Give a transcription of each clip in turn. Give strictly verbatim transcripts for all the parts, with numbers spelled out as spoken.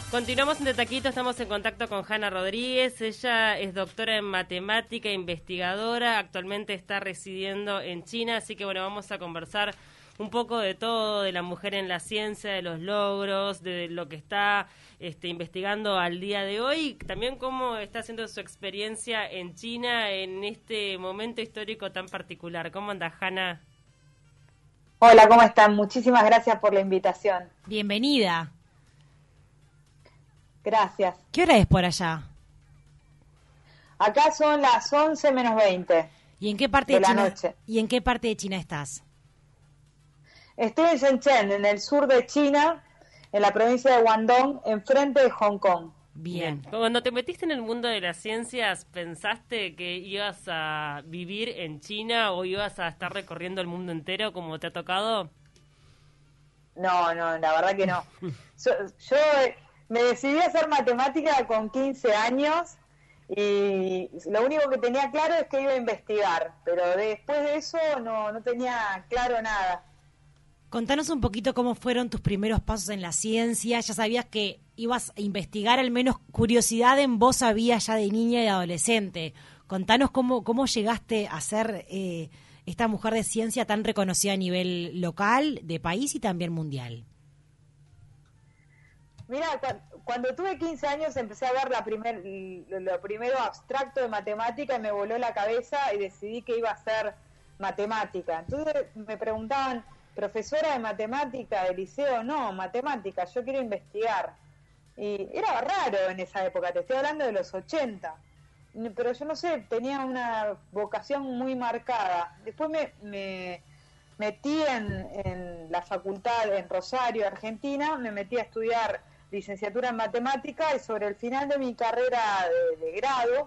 Continuamos en De Taquito, estamos en contacto con Hanna Rodríguez. Ella es doctora en matemática, investigadora, actualmente está residiendo en China, así que bueno, vamos a conversar un poco de todo, de la mujer en la ciencia, de los logros, de lo que está este, investigando al día de hoy, también cómo está haciendo su experiencia en China en este momento histórico tan particular. ¿Cómo anda, Hanna? Hola, ¿cómo están? Muchísimas gracias por la invitación. Bienvenida. Gracias. ¿Qué hora es por allá? Acá son las once menos veinte. ¿Y en qué parte de, de China? la noche. ¿Y en qué parte de China estás? Estoy en Shenzhen, en el sur de China, en la provincia de Guangdong, enfrente de Hong Kong. Bien. Cuando te metiste en el mundo de las ciencias, ¿pensaste que ibas a vivir en China o ibas a estar recorriendo el mundo entero como te ha tocado? No, no, la verdad que no. Yo, yo me decidí a hacer matemática con quince años y lo único que tenía claro es que iba a investigar, pero después de eso no, no tenía claro nada. Contanos un poquito cómo fueron tus primeros pasos en la ciencia. Ya sabías que ibas a investigar, al menos curiosidad en vos había ya de niña y de adolescente. Contanos cómo, cómo llegaste a ser eh, esta mujer de ciencia tan reconocida a nivel local, de país y también mundial. Mira, cuando tuve quince años empecé a ver la primer, lo primero abstracto de matemática y me voló la cabeza y decidí que iba a hacer matemática. Entonces me preguntaban, ¿profesora de matemática de liceo? No, matemática, yo quiero investigar. Y era raro en esa época, te estoy hablando de los ochenta. Pero yo no sé, tenía una vocación muy marcada. Después me, me metí en, en la facultad en Rosario, Argentina, me metí a estudiar licenciatura en matemática y sobre el final de mi carrera de, de grado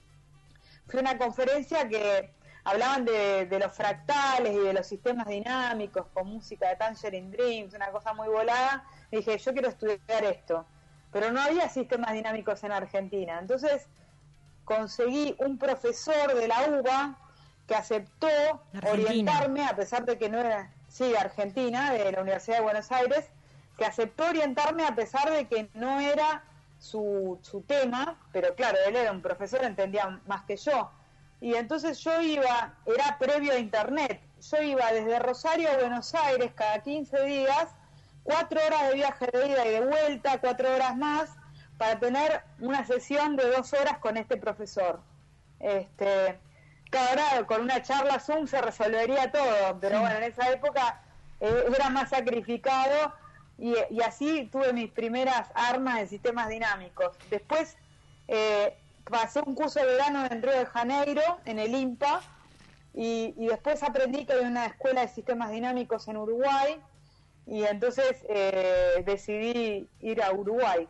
fue una conferencia que hablaban de, de los fractales y de los sistemas dinámicos con música de Tangerine Dreams, una cosa muy volada. Y dije, yo quiero estudiar esto, pero no había sistemas dinámicos en Argentina. Entonces conseguí un profesor de la U B A que aceptó Argentina. orientarme, a pesar de que no era, sí, Argentina, de la Universidad de Buenos Aires, que aceptó orientarme a pesar de que no era su, su tema, pero claro, él era un profesor, entendía más que yo. Y entonces yo iba, era previo a internet, yo iba desde Rosario a Buenos Aires cada quince días, cuatro horas de viaje de ida y de vuelta, cuatro horas más, para tener una sesión de dos horas con este profesor. Este, cada hora con una charla Zoom se resolvería todo, pero sí. Bueno, en esa época eh, era más sacrificado y, y así tuve mis primeras armas de sistemas dinámicos. Después eh, pasé un curso de verano en Río de Janeiro, en el INPA, y, y después aprendí que había una escuela de sistemas dinámicos en Uruguay, y entonces eh, decidí ir a Uruguay.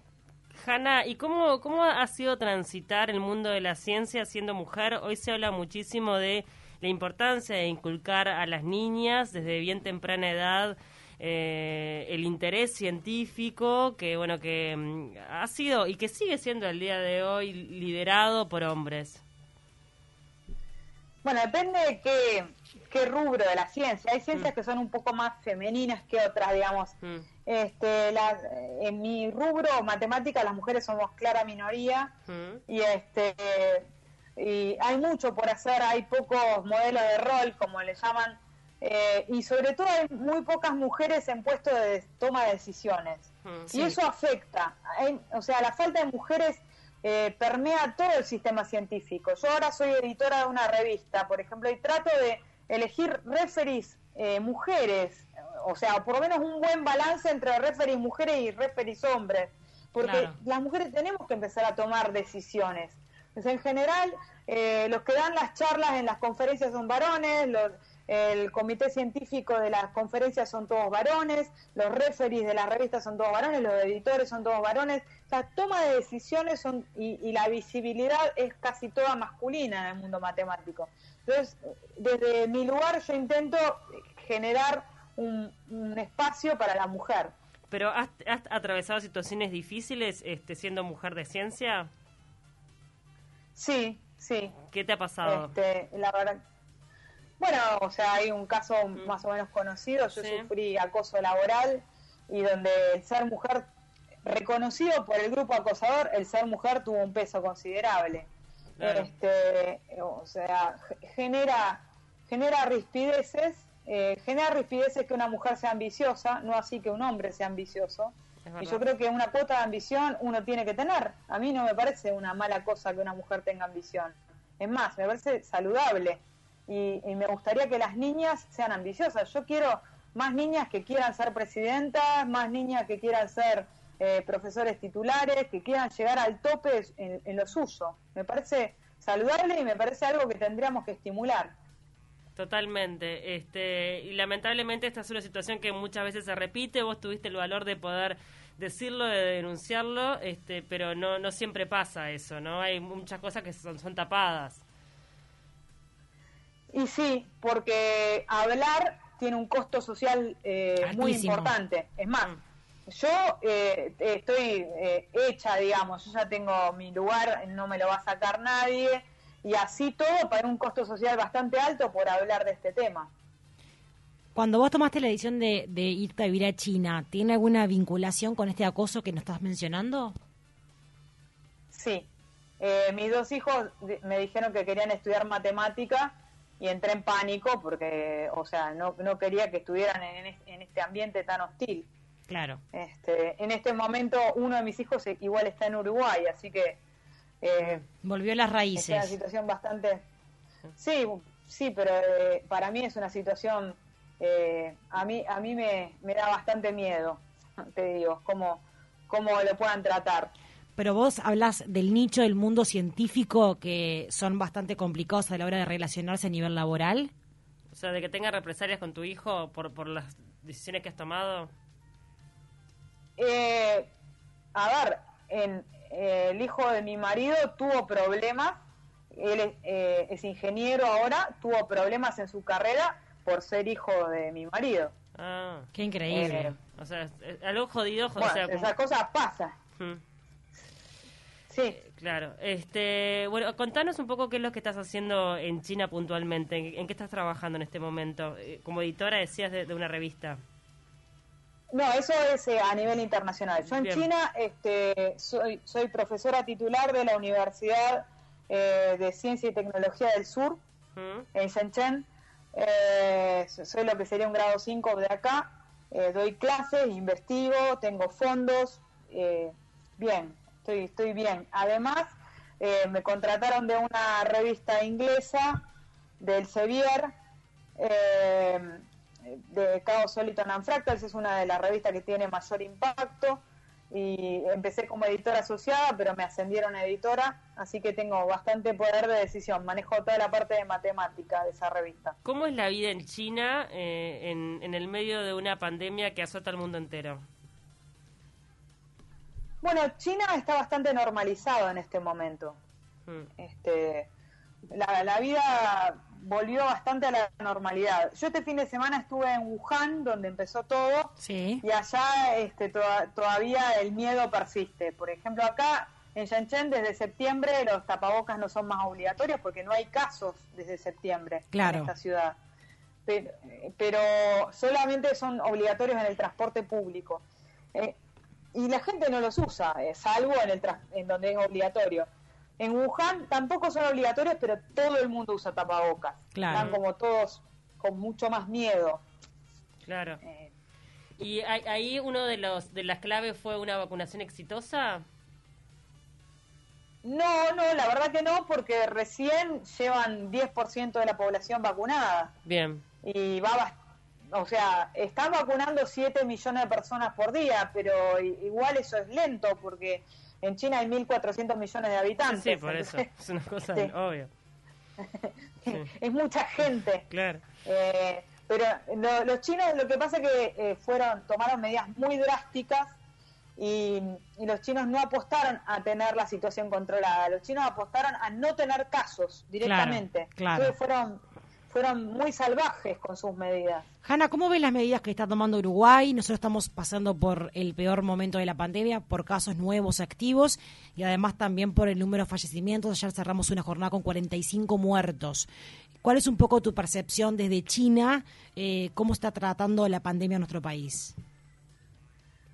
Hanna, ¿y cómo, cómo ha sido transitar el mundo de la ciencia siendo mujer? Hoy se habla muchísimo de la importancia de inculcar a las niñas desde bien temprana edad eh, el interés científico que bueno que mm, ha sido y que sigue siendo al día de hoy liderado por hombres. Bueno, depende de qué, qué rubro de la ciencia. Hay ciencias mm. que son un poco más femeninas que otras, digamos. Mm. Este, la, en mi rubro, matemática, las mujeres somos clara minoría mm. y este y hay mucho por hacer, hay pocos modelos de rol, como le llaman, eh, y sobre todo hay muy pocas mujeres en puestos de toma de decisiones. Mm. Sí. Y eso afecta. Hay, o sea, la falta de mujeres Eh, permea todo el sistema científico. Yo ahora soy editora de una revista, por ejemplo, y trato de elegir referees eh, mujeres, o sea, por lo menos un buen balance entre referees mujeres y referees hombres, porque claro, las mujeres tenemos que empezar a tomar decisiones. Entonces, en general, eh, los que dan las charlas en las conferencias son varones, los el comité científico de las conferencias son todos varones, los referees de las revistas son todos varones, los editores son todos varones. La toma de decisiones son y, y la visibilidad es casi toda masculina en el mundo matemático. Entonces, desde mi lugar yo intento generar un, un espacio para la mujer. ¿Pero has, has atravesado situaciones difíciles este, siendo mujer de ciencia? Sí, sí. ¿Qué te ha pasado? Este, la verdad... Bueno, o sea, hay un caso más o menos conocido. Yo sí. sufrí acoso laboral y donde el ser mujer reconocido por el grupo acosador, el ser mujer tuvo un peso considerable. Claro. Este, o sea, genera, genera rispideces, eh, genera rispideces que una mujer sea ambiciosa, no así que un hombre sea ambicioso. Y yo creo que una cuota de ambición uno tiene que tener. A mí no me parece una mala cosa que una mujer tenga ambición. Es más, me parece saludable. Y, y me gustaría que las niñas sean ambiciosas. Yo quiero más niñas que quieran ser presidentas, más niñas que quieran ser eh, profesores titulares, que quieran llegar al tope en, en lo suyo. Me parece saludable y me parece algo que tendríamos que estimular. Totalmente, este, y lamentablemente esta es una situación que muchas veces se repite. Vos tuviste el valor de poder decirlo, de denunciarlo, este, pero no no siempre pasa eso, ¿no? Hay muchas cosas que son, son tapadas. Y sí, porque hablar tiene un costo social eh, muy importante. Es más, mm. yo eh, estoy eh, hecha, digamos, yo ya tengo mi lugar, no me lo va a sacar nadie. Y así todo para un costo social bastante alto por hablar de este tema. Cuando vos tomaste la decisión de, de irte a vivir a China, ¿tiene alguna vinculación con este acoso que nos estás mencionando? Sí. Eh, mis dos hijos me dijeron que querían estudiar matemática y entré en pánico porque, o sea, no, no quería que estuvieran en, en este ambiente tan hostil. Claro. Este, en este momento uno de mis hijos igual está en Uruguay, así que... Eh, volvió a las raíces. Es una situación bastante... Sí, sí, pero eh, para mí es una situación... Eh, a mí a mí me, me da bastante miedo, te digo, cómo, cómo lo puedan tratar. Pero vos hablas del nicho del mundo científico que son bastante complicados a la hora de relacionarse a nivel laboral. O sea, de que tenga represalias con tu hijo por, por las decisiones que has tomado. Eh, a ver, en... el hijo de mi marido tuvo problemas, él es, eh, es ingeniero ahora, tuvo problemas en su carrera por ser hijo de mi marido. Ah, qué increíble. Eh, o sea, es algo jodido. Bueno, o sea, como... esas cosas pasan. Hmm. Sí. Eh, claro. Este, bueno, contanos un poco qué es lo que estás haciendo en China puntualmente, en, en qué estás trabajando en este momento, eh, como editora decías de, de una revista. No, eso es eh, a nivel internacional. Yo en Bien. China este, soy, soy profesora titular de la Universidad eh, de Ciencia y Tecnología del Sur, ¿Mm? en Shenzhen. Eh, soy lo que sería un grado cinco de acá. Eh, doy clases, investigo, tengo fondos. Eh, bien, estoy, estoy bien. Además, eh, me contrataron de una revista inglesa, del Sevier, eh, de Chaos, Soliton and Fractals, es una de las revistas que tiene mayor impacto, y empecé como editora asociada, pero me ascendieron a editora, así que tengo bastante poder de decisión, manejo toda la parte de matemática de esa revista. ¿Cómo es la vida en China eh, en, en el medio de una pandemia que azota al mundo entero? Bueno, China está bastante normalizado en este momento. Hmm. Este, la, la vida volvió bastante a la normalidad. Yo este fin de semana estuve en Wuhan, donde empezó todo, sí. y allá este, to todavía el miedo persiste. Por ejemplo, acá en Shenzhen desde septiembre los tapabocas no son más obligatorios porque no hay casos desde septiembre claro. en esta ciudad. Pero, pero solamente son obligatorios en el transporte público. Eh, y la gente no los usa, eh, salvo en, el en donde es obligatorio. En Wuhan tampoco son obligatorios, pero todo el mundo usa tapabocas. Claro. Están como todos con mucho más miedo. Claro. Eh. ¿Y ahí uno de los de las claves fue una vacunación exitosa? No, no, la verdad que no, porque recién llevan diez por ciento de la población vacunada. Bien. Y va o sea, están vacunando siete millones de personas por día, pero igual eso es lento porque en China hay mil cuatrocientos millones de habitantes. Sí, por eso. Es una cosa sí. obvia. Sí. Es mucha gente. Claro. Eh, pero lo, los chinos lo que pasa es que eh, fueron tomaron medidas muy drásticas y, y los chinos no apostaron a tener la situación controlada. Los chinos apostaron a no tener casos directamente. Claro, claro. Entonces fueron, fueron muy salvajes con sus medidas. Hanna, ¿cómo ves las medidas que está tomando Uruguay? Nosotros estamos pasando por el peor momento de la pandemia, por casos nuevos activos y además también por el número de fallecimientos. Ayer cerramos una jornada con cuarenta y cinco muertos. ¿Cuál es un poco tu percepción desde China? Eh, ¿Cómo está tratando la pandemia en nuestro país?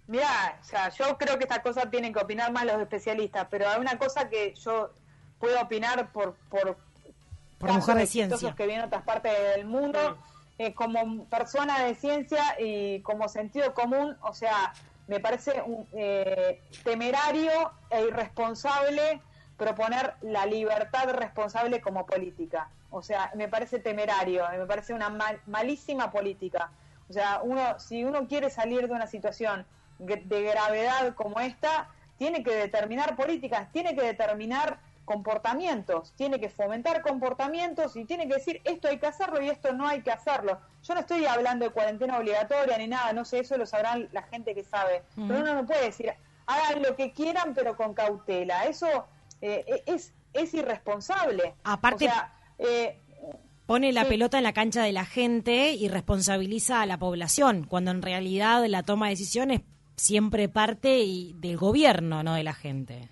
Mirá, o sea, yo creo que esta cosa tienen que opinar más los especialistas, pero hay una cosa que yo puedo opinar por por, por mujer de ciencia que vienen de otras partes del mundo, sí. eh, como persona de ciencia y como sentido común, o sea, me parece un, eh, temerario e irresponsable proponer la libertad responsable como política. O sea, me parece temerario, me parece una mal, malísima política. O sea, uno si uno quiere salir de una situación de gravedad como esta, tiene que determinar políticas, tiene que determinar comportamientos, tiene que fomentar comportamientos y tiene que decir esto hay que hacerlo y esto no hay que hacerlo. Yo no estoy hablando de cuarentena obligatoria ni nada, no sé, eso lo sabrán la gente que sabe, uh-huh. Pero uno no puede decir hagan lo que quieran pero con cautela, eso eh, es, es irresponsable. Aparte, o sea, eh, pone la sí. pelota en la cancha de la gente y responsabiliza a la población, cuando en realidad la toma de decisiones siempre parte y del gobierno, no de la gente.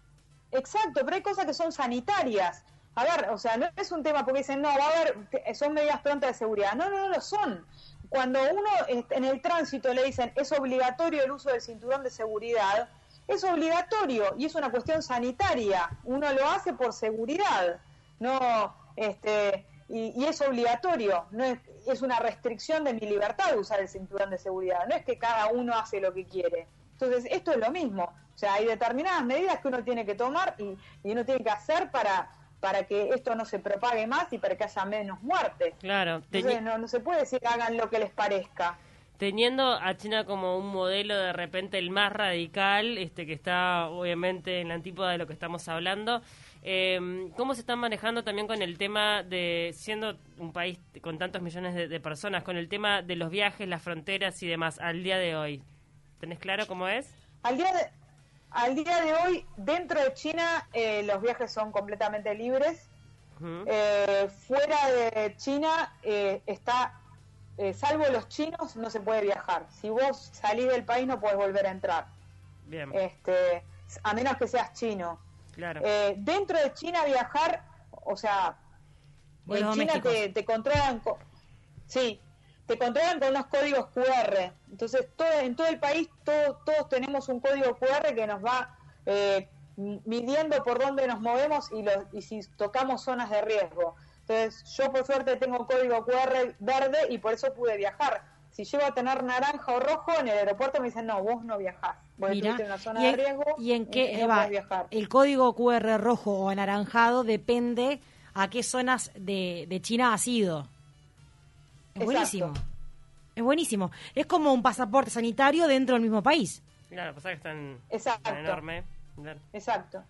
Exacto, pero hay cosas que son sanitarias. A ver, o sea, no es un tema porque dicen, no, va a haber, son medidas prontas de seguridad. No, no, no lo son. Cuando uno en el tránsito le dicen, es obligatorio el uso del cinturón de seguridad, es obligatorio y es una cuestión sanitaria. Uno lo hace por seguridad, no, este, y, y es obligatorio, no es, es una restricción de mi libertad usar el cinturón de seguridad, no es que cada uno hace lo que quiere. Entonces, esto es lo mismo, o sea, hay determinadas medidas que uno tiene que tomar y, y uno tiene que hacer para, para que esto no se propague más y para que haya menos muertes. Claro. Entonces, no, no se puede decir que hagan lo que les parezca. Teniendo a China como un modelo de repente el más radical, este que está obviamente en la antípoda de lo que estamos hablando, eh, ¿cómo se están manejando también con el tema de, siendo un país con tantos millones de, de personas, con el tema de los viajes, las fronteras y demás al día de hoy? ¿Tenés claro cómo es? Al día de, al día de hoy, dentro de China, eh, los viajes son completamente libres. Uh-huh. Eh, fuera de China eh, está... Eh, salvo los chinos, no se puede viajar. Si vos salís del país, no podés volver a entrar. Bien. Este, a menos que seas chino. Claro. Eh, dentro de China viajar, o sea, bueno, en China te, te controlan, con, sí, te controlan con unos códigos cu erre. Entonces, todo, en todo el país, todo, todos tenemos un código cu erre que nos va eh, midiendo por dónde nos movemos y, los, y si tocamos zonas de riesgo. Entonces, yo por suerte tengo código cu erre verde y por eso pude viajar. Si llego a tener naranja o rojo, en el aeropuerto me dicen, no, vos no viajás. Vos estuviste en una zona de riesgo. ¿Y en qué no va? Viajar. El código cu erre rojo o anaranjado depende a qué zonas de, de China has ido. Es Exacto. buenísimo. Es buenísimo. Es como un pasaporte sanitario dentro del mismo país. Claro, pasa que están, Exacto. están enorme. Claro. Exacto.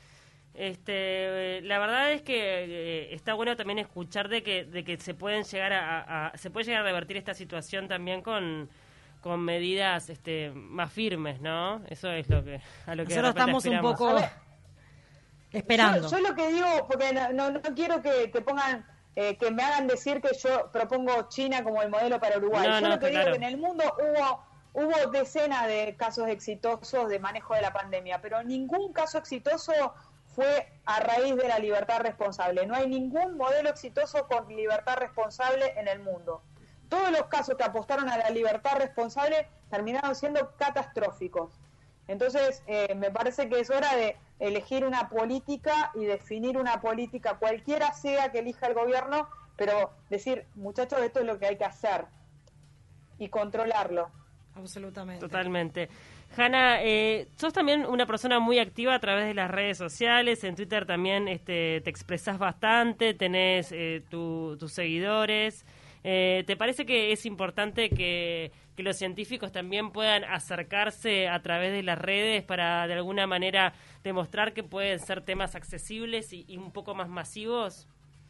Este, la verdad es que eh, está bueno también escuchar de que de que se pueden llegar a, a, a se puede llegar a revertir esta situación también con con medidas este más firmes, ¿no? Eso es lo que a lo que nosotros estamos esperamos. un poco ver, esperando. Yo, yo lo que digo, porque no, no, no quiero que, que pongan eh, que me hagan decir que yo propongo China como el modelo para Uruguay. No, yo no, lo que claro. digo que en el mundo hubo hubo decenas de casos exitosos de manejo de la pandemia, pero ningún caso exitoso fue a raíz de la libertad responsable. No hay ningún modelo exitoso con libertad responsable en el mundo. Todos los casos que apostaron a la libertad responsable terminaron siendo catastróficos. Entonces, eh, me parece que es hora de elegir una política y definir una política, cualquiera sea que elija el gobierno, pero decir, muchachos, esto es lo que hay que hacer y controlarlo. Absolutamente. Totalmente. Hanna, eh, sos también una persona muy activa a través de las redes sociales, en Twitter también este, te expresás bastante, tenés eh, tu, tus seguidores. Eh, ¿Te parece que es importante que, que los científicos también puedan acercarse a través de las redes para de alguna manera demostrar que pueden ser temas accesibles y, y un poco más masivos?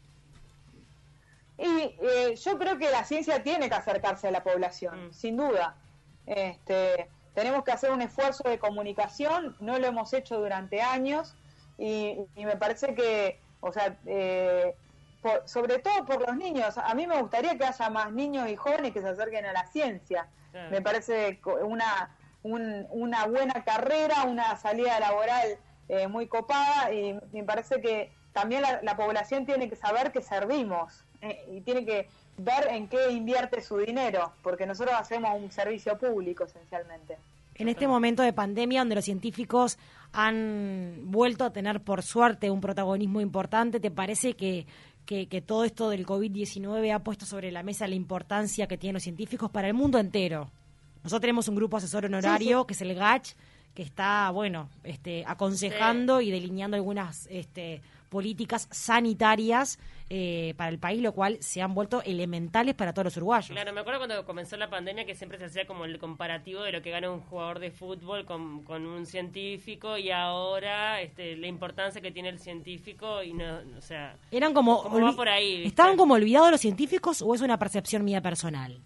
Y eh, yo creo que la ciencia tiene que acercarse a la población, mm. sin duda. Este... Tenemos que hacer un esfuerzo de comunicación, no lo hemos hecho durante años y, y me parece que, o sea, eh, por, sobre todo por los niños, a mí me gustaría que haya más niños y jóvenes que se acerquen a la ciencia. Sí. Me parece una, un, una buena carrera, una salida laboral eh, muy copada y me parece que también la, la población tiene que saber que servimos eh, y tiene que ver en qué invierte su dinero, porque nosotros hacemos un servicio público esencialmente. En este momento de pandemia, donde los científicos han vuelto a tener, por suerte, un protagonismo importante, ¿te parece que, que, que todo esto del COVID diecinueve ha puesto sobre la mesa la importancia que tienen los científicos para el mundo entero? Nosotros tenemos un grupo asesor honorario, sí, sí. que es el G A C H, que está, bueno, este, aconsejando sí. y delineando algunas este, políticas sanitarias eh, para el país, lo cual se han vuelto elementales para todos los uruguayos. Claro, me acuerdo cuando comenzó la pandemia que siempre se hacía como el comparativo de lo que gana un jugador de fútbol con, con un científico, y ahora este, la importancia que tiene el científico, y no, o sea, eran como, como va por ahí, ¿viste? ¿Estaban como olvidados los científicos o es una percepción mía personal?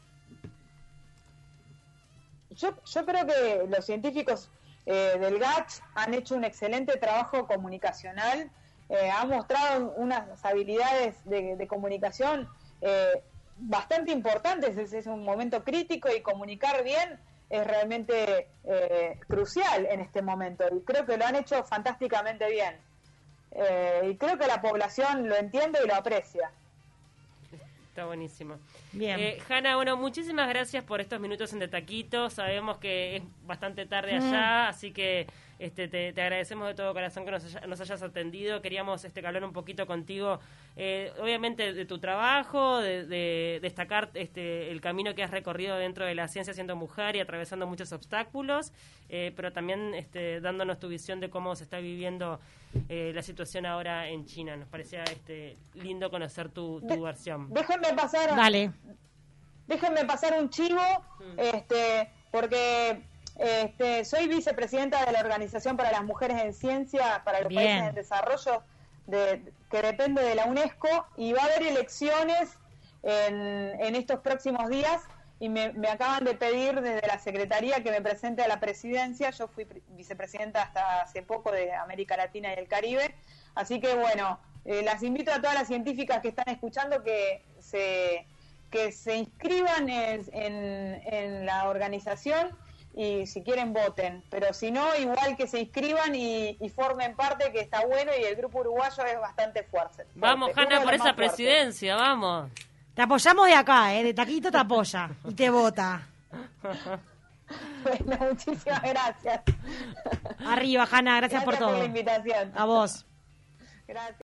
Yo, yo creo que los científicos eh, del G A C H han hecho un excelente trabajo comunicacional, eh, han mostrado unas habilidades de, de comunicación eh, bastante importantes. Es, es un momento crítico y comunicar bien es realmente eh, crucial en este momento, y creo que lo han hecho fantásticamente bien. Eh, y creo que la población lo entiende y lo aprecia. Está buenísimo. Bien. Eh, Hanna, bueno, muchísimas gracias por estos minutos en De Taquito. Sabemos que es bastante tarde allá, mm. así que este, te, te agradecemos de todo corazón que nos, haya, nos hayas atendido. Queríamos este, hablar un poquito contigo, eh, obviamente, de tu trabajo, de, de destacar este, el camino que has recorrido dentro de la ciencia siendo mujer y atravesando muchos obstáculos, eh, pero también este, dándonos tu visión de cómo se está viviendo eh, la situación ahora en China. Nos parecía este, lindo conocer tu, tu de, versión. Déjenme pasar... Dale. Déjenme pasar un chivo, mm. este, porque este, soy vicepresidenta de la Organización para las Mujeres en Ciencia para los Bien. Países en Desarrollo, de, que depende de la UNESCO, y va a haber elecciones en, en estos próximos días, y me, me acaban de pedir desde la Secretaría que me presente a la presidencia. Yo fui vicepresidenta hasta hace poco de América Latina y el Caribe, así que bueno, eh, las invito a todas las científicas que están escuchando que se... que se inscriban en, en, en la organización, y si quieren voten, pero si no, igual que se inscriban y, y formen parte, que está bueno, y el grupo uruguayo es bastante fuerte. Vamos, Hanna, por esa presidencia, fuerte. Vamos. Te apoyamos de acá, ¿eh? De Taquito te apoya y te vota. Bueno, muchísimas gracias. Arriba, Hanna, gracias, gracias por todo. Gracias por la invitación. A vos. Gracias.